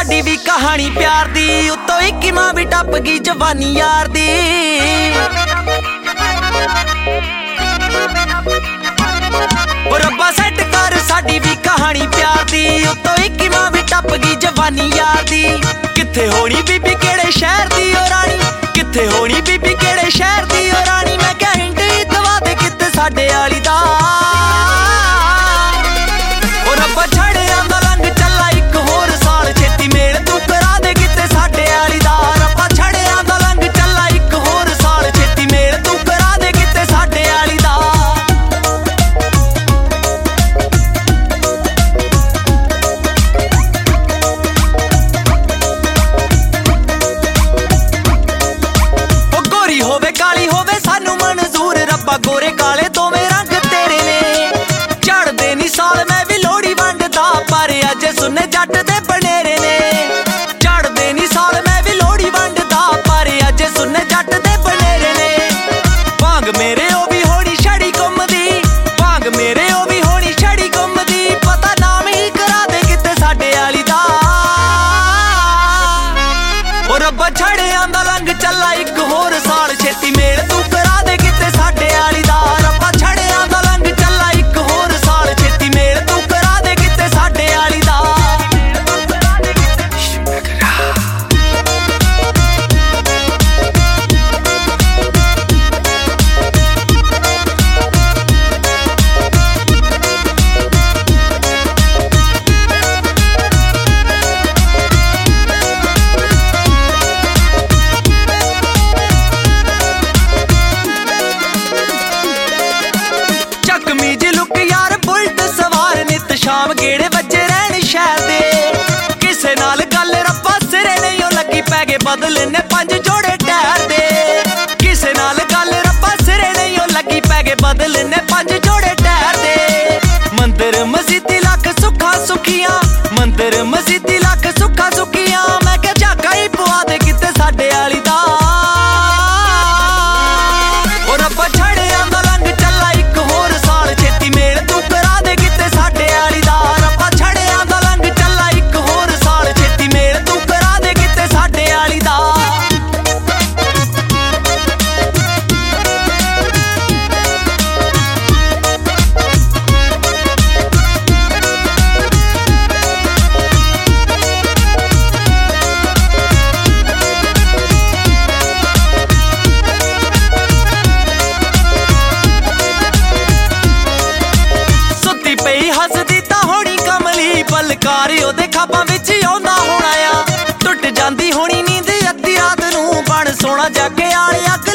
साडी भी कहानी प्यार दी उत्तों इक्की मां भी टप गई जवानी यार दी। रब्बा सेट कर साडी भी कहानी प्यार दी उत्तों इक्की मां भी टप गई जवानी यार दी। किथे होनी बीबी केड़े शहर दी ओ रानी, किथे होनी बीबी केड़े शहर दी ओ रानी। मैं क्या हिंट दवा दे किते साडे आली दा। ओ रब्बा छड़े आंदा लंघ चला इक होर साल छेती मेल तू करा दे किते साडे आली दा। रब्बा छड़े आंदा लंघ चला इक होर साल छेती मेल तू करा दे किते साडे आली दा। काली होवे सानू मंजूर रब्बा गोरे काले दोवें रंग तेरे ने। चढ़दे नी साल मैं भी लोहड़ी वंडदा पर अज सुने जट दे बनेरे ने। चढ़दे नी साल मैं भी लोहड़ी वंडदा पर अज सुने जट दे बनेरे ने। भांग मेरे ओ भी होनी छड़ी घुमदी, भांग मेरे ओ भी होनी छड़ी घुमदी। पता नाम ही करा दे किते साडे आली दा। ओ रब्बा छड़े आंदा लंघ चला इक होर साल छेती मेल तू करा दे किते साडे आली दा। रब्बा छड़े आंदा लंघ चला इक होर साल छेती मेल तू करा दे किते साडे आली दा। शाम गेड़े बजे रहन शहर दे किसे नाल गल रब्बा सिरे नहीं ओ लगी पै गए बदले ने 5 जोड़े टैर दे। किसे नाल गल रब्बा सिरे नहीं ओ लगी पै गए बदले ने 5 जोड़े टैर दे। मंदिर मसीती लख सुखा सुखियां, मंदिर मसीती लख सुखा सुखियां। मैं क्या झाका ही पवा दे किते साडे आली दा। ओ रब्बा छड़े आंदा लंघ चला इक होर साल छेती मेल तू करा दे किते साडे आली दा। रब्बा छड़े आंदा लंघ चला इक होर साल छेती मेल तू करा दे किते साडे आली दा। हसदी तां होनी कमली बलकार ओदे खाबां विच आउंदा होना आ। टुट जांदी होनी नींद अद्धी रात नूं बण सोना जागे आले अग